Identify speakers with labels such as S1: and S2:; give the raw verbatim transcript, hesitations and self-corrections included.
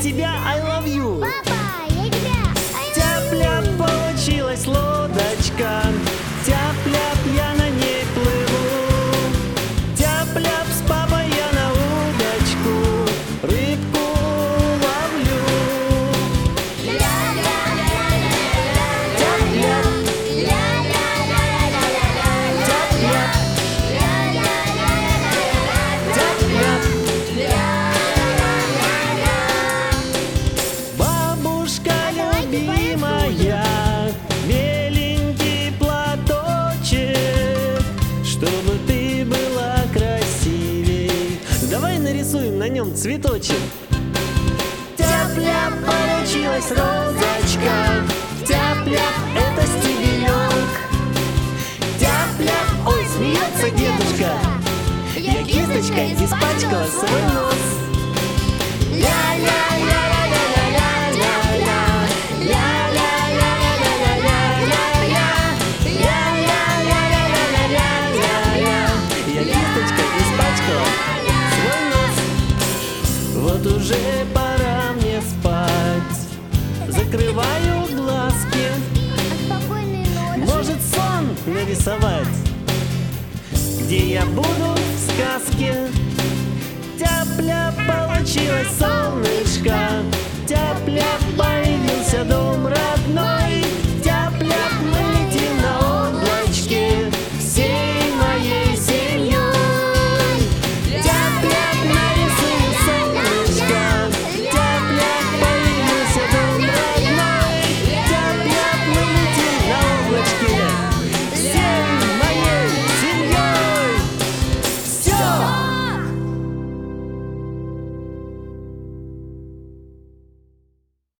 S1: тебя I love you.
S2: Папа, я тебя.
S1: Тяп-ляп, получилась лодочка. Тяп-ляп, я на ней плыву. Тяп-ляп, с папой я на удочку рыбку ловлю. Тяп-ляп, бабушка любимая, беленький платочек, чтобы ты была красивей. Давай нарисуем на нем цветочек. Тяп-ляп, получилась розочка. Тяп-ляп, это стебелек. Тяп-ляп, ой, смеется дедушка. Я кисточкой испачкала свой нос. Я кисточкой испачкала свой нос. Вот уже пора мне спать. Закрываю глазки.
S2: Спокойной ночи.
S1: Может, сон нарисовать, где я буду в сказке. Тяп-ляп, получилось солнышко. Тяп-ляп, появился дождь.